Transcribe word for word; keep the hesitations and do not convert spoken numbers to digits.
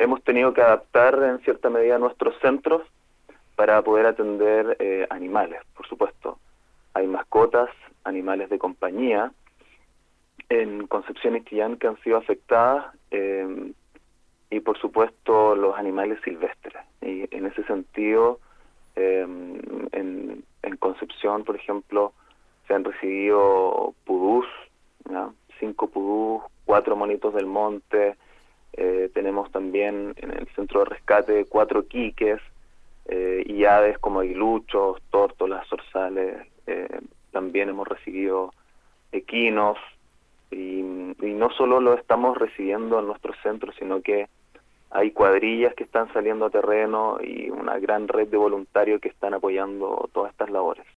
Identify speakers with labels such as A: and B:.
A: hemos tenido que adaptar en cierta medida nuestros centros para poder atender eh, animales, por supuesto. Hay mascotas, animales de compañía en Concepción y Chillán que han sido afectadas, eh, y por supuesto los animales silvestres. Y en ese sentido, eh, en, en Concepción, por ejemplo, se han recibido pudús, ¿no? Cinco pudús, cuatro monitos del monte, eh, tenemos también en el centro de rescate cuatro quiques, eh, y aves como aguiluchos, tórtolas, zorzales. Eh, también hemos recibido equinos, y, y no solo lo estamos recibiendo en nuestros centros, sino que hay cuadrillas que están saliendo a terreno y una gran red de voluntarios que están apoyando todas estas labores.